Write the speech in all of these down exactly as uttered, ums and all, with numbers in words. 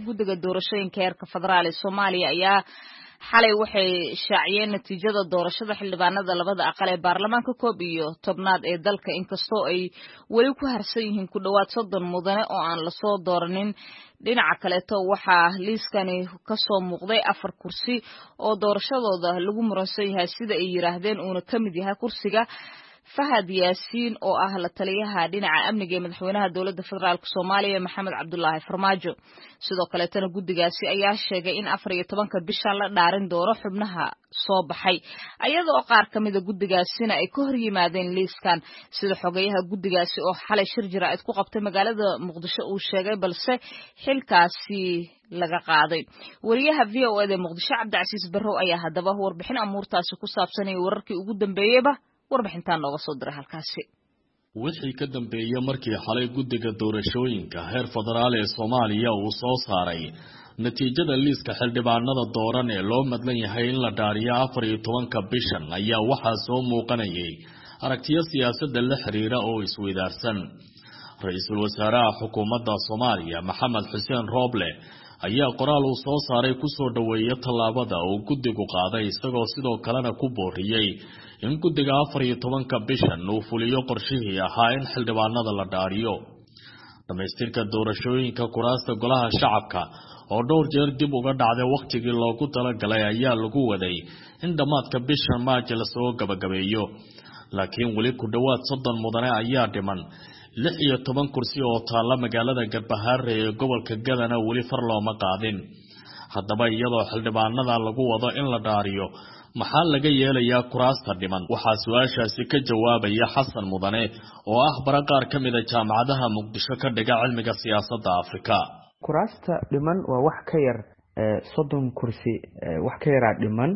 guddiga doorashooyinka heerka federaal ee Soomaaliya ayaa xalay waxay shaaciyeen natiijada doorashada xildhibaanada labada aqal ee baarlamaanka koob iyo tobnaad ee dalka inkastoo ay weli ku harsan yihiin ku dhawaad soddon mudane oo aan la soo dooranin dhinaca kaleeto waxaa liiskani ka soo muuqday afar kursi oo doorashadooda lagu muransan yahay sida ay yiraahdeen uuna ka mid yahay kursiga Fahad Yaasiin oo ah la taliyaha dhinaca amniga ee madaxweynaha dowladda federaalka Soomaaliya Maxamed Cabdullaahi Farmaajo sidoo kale tan guddigaasi ayaa sheegay in afar iyo tobanka bisha la dhaarin doono xubnaha soo baxay ayadoo qaar kamid ah guddigaasina ay ka hor yimaadeen liiskan sida xogayaha guddigaasi oo xalay shir jiraa'id ku qabtay magaalada Muqdisho uu sheegay balse xilkaasi laga qaaday wariyaha V O A ee Muqdisho Cabdicasiis Barrow ayaa hadaba warbixin amuurtaasi ku saabsan ee wararkii ugu dambeeyayba warbixintan nooga soo diray halkaasi wixii ka dambeeyay markii xalay guddiga doorashooyinka heer federaal ee Soomaaliya uu soo saaray natiijada liiska xildhibaanada dooran ee loo madlan yahay in la dhaariyo afar iyo tobanka bishan ayaa waxaa soo muuqanayay aragtiyo siyaasadda la xiriira oo isweydaarsan ra'iisul wasaaraha xukuumadda Soomaaliya Maxamed Xuseen Roble ayaa qoraal uu soo saaray ku soo dhaweeyay tallaabada uu guddigu qaaday isagoo sidoo kalena ku booriyay in guddiga afar iyo tobanka bishan uu fuliyo qorshihii ahaa in xildhibaanada la dhaariyo dhamaystirka doorashooyinka kuraasta golaha shacabka oo dhowr jeer dib uga dhacday waqtigii loogu talagalay ayaa lagu waday in dhamaadka bishan Maaj la soo gabagabeeyo laakiin weli ku dhawaad soddon mudane ayaa dhiman lix iyo toban kursi oo taala magaalada Garbaharre ee gobolka Gadana weli far looma qaadin haddaba iyadoo xildhibaanada lagu wado in la dhaariyo maxaa laga yeelayaa kuraasta dhiman waxaa su'aashaasi ka jawaabaya Xasan Mudane oo ah bara qaar ka mid ah jaamacadaha Muqdisho ka dhiga cilmiga siyaasadda Afrika kuraasta dhiman waa wax ka yar soddon kursi wax ka yar dhiman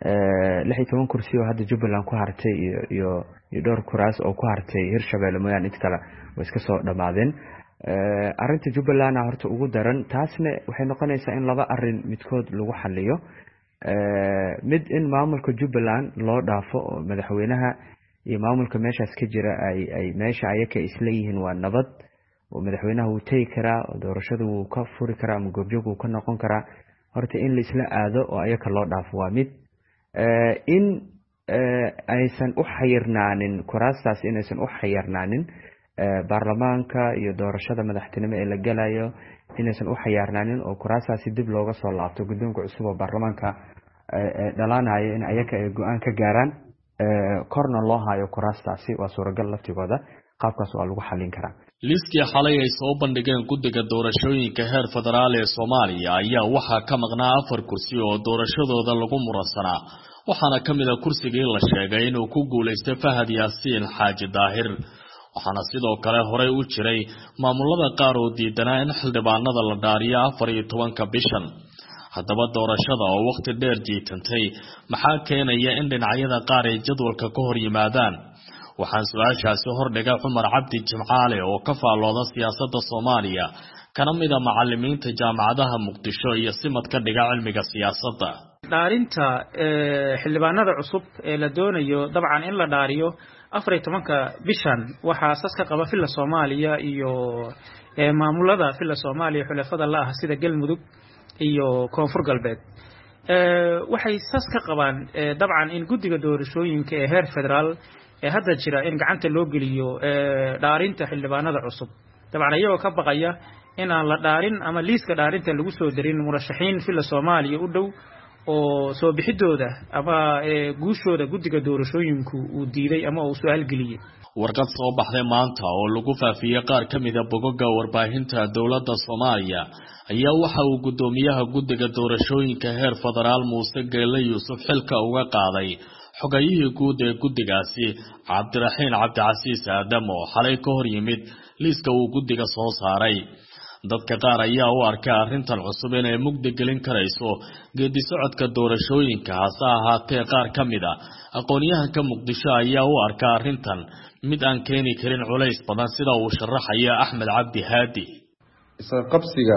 lix iyo toban kursi oo hadda Jubbaland ku hartay iyo iyo dhowr kuraas oo ku hartay Hirshabelle mooyaan inta kale way iska soo dhamaadeen arinta Jubbaland horta ugu daran taasna waxay noqonaysaa in laba arin midkood lagu xalliyo mid in maamulka Jubbaland loo dhaafo oo madaxweynaha iyo maamulka meeshaas ka jira ay ay meesha ayaka isla yihiin waa nabad oo madaxweynaha uu tagi karaa oo doorashada uu ka furi karaa ama goobjoog uu ka noqon karaa horta in la isla aado oo ayaka loo dhaafo waa mid in aysan u xayirnaanin kuraastaas inaysan u xayirnaanin baarlamaanka iyo doorashada madaxtinimo ee la galayo inaysan u xayirnaanin oo kuraastaasi dib looga soo laabto guddoonka cusub oo baarlamaanka dhalaanayo in ayaka ay go'aan ka gaaraan korna loo hayo kuraastaasi waa suuragal laftigooda qaabkaas waa lagu xalin karaa liiskii xalay ay soo bandhigeen guddiga doorashooyinka heer federaal ee Soomaaliya ayaa waxaa ka maqnaa afar kursi oo doorashadooda lagu muransanaa waxaana ka mid ah kursigii la sheegay inuu ku guuleystay Fahad Yaasiin Xaaji Daahir waxaana sidoo kale horey u jiray maamulada qaar oo diidanaa in xildhibaanada la dhaariyo afar iyo tobanka bishan haddaba doorashada oo waqti dheer jiitantay maxaa keenaya in dhinacyada qaar ay jadwalka ka hor yimaadaan waxaan su'aashaasi hordhigay Cumar Cabdi Jimcaale oo ka faalooda siyaasadda Soomaaliya kana mid ah macallimiinta jaamacadaha Muqdisho iyo simad ka dhiga cilmiga siyaasadda dhaarinta xildhibaanada cusub ee la doonayo dabcan in la dhaariyo afar iyo tobanka bishan waxaa asaas ka qaba filla Soomaaliya iyo maamulada filla Soomaaliya xulafada la ah sida Galmudug iyo Koonfur Galbeed waxay asaas ka qabaan dabcan in guddiga doorashooyinka ee heer federaal ee hadda jira in gacanta loo geliyo dhaarinta xildhibaanada cusub dabcan ayagoo ka baqaya in aan la dhaarin ama liiska dhaarinta lagu soo darin murashaxiin filla Soomaaliya u dhow oo soo bixidooda ama guushooda guddiga doorashooyinku uu diiday ama uu su'aal geliyay warqad soo baxday maanta oo lagu faafiyay qaar ka mid ah bogagga warbaahinta dowladda Soomaaliya ayaa waxa uu gudoomiyaha guddiga doorashooyinka heer federaal Muuse Geele Yuusuf xilka uga qaaday xogayihii guud ee guddigaasi Cabdiraxiin Cabdicasiis Aadam oo xalay ka hor yimid liiska uu guddiga soo saaray dadka qaar ayaa u arka arrintan cusub inay mugdi gelin karayso geedi socodka doorashooyinka hase ahaatee qaar ka mid ah aqoonyahanka Muqdisho ayaa u arka arrintan mid aan keeni karin culays badan sida uu sharaxaya Axmed Cabdi Haadi isla qabsiga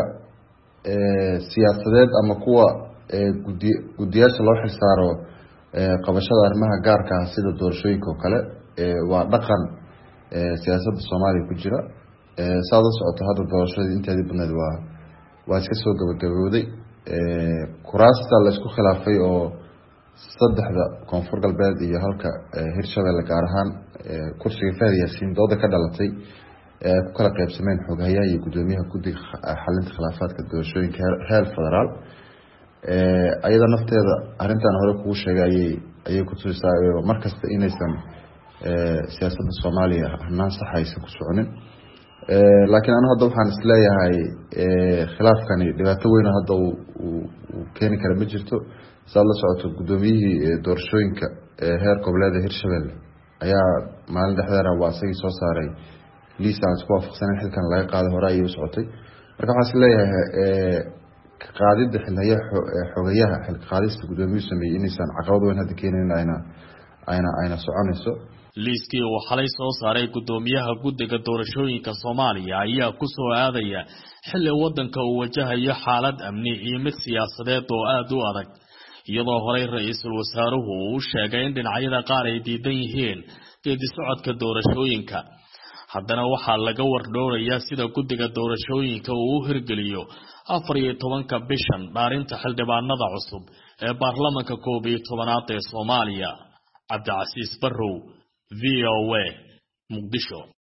ee siyaasadeed ama kuwa ee guddiyaasha loo xilsaaro ee qabashada arrimaha gaarka ah sida doorashooyinka oo kale ee waa dhaqan ee siyaasadda Soomaaliya ku jira ee saado socoto hadda doorashada inteedii badneed waa waa iska soo gabagabowday kuraasta la isku khilaafay oo saddexda koonfur galbeed iyo halka hirshabelle gaar ahaan kursiga Fahad Yaasiin dooda ka dhalatay ee ku kala qaybsameen xogahayaha iyo gudoomiyaha guddiga xalinta khilaafaadka doorashooyinka heer federaal ee ayada nafteeda arintan hore kugu sheegay ayay ayay ku tusaysaa markasta inaysan ee siyaasadda Soomaaliya hanaan sax aysan ku soconin ee laakiin anu hadda waxaan isleeyahay ee khilaafkani dhibaato weyn hadda uu keeni kara ma jirto saad la socoto gudoomiyihii doorashooyinka ee heer goboleed hirshabelle ayaa maalin dhexdeeda waa asagii soo saaray liisaan isku waafaqsanay xilkan laga qaaday hore ayuu socotay marka waxaan isleeyahay ee qaadida xilaya xogayaha xil qaadista gudoomiyuhu sameeyay inaysan caqabad weyn hadda keenin ayna ayna ayna soconayso liiskii uu xalay soo saaray gudoomiyaha guddiga doorashooyinka Soomaaliya ayaa ku soo aadaya xilli wadanka uu wajahayo xaalad amni iyo mid siyaasadeed oo aad u adag iyadoo horey ra'iisul wasaaruhu uu sheegay in dhinacyada qaar ay diidan yihiin geedi socodka doorashooyinka haddana waxaa laga wardhowrayaa sida guddiga doorashooyinka uu u hirgeliyo afar iyo tobanka bishan dhaarinta xildhibaanada cusub ee baarlamaanka koob iyo tobanaad ee Soomaaliya. Cabdicasiis Barrow, V O A, Muqdisho.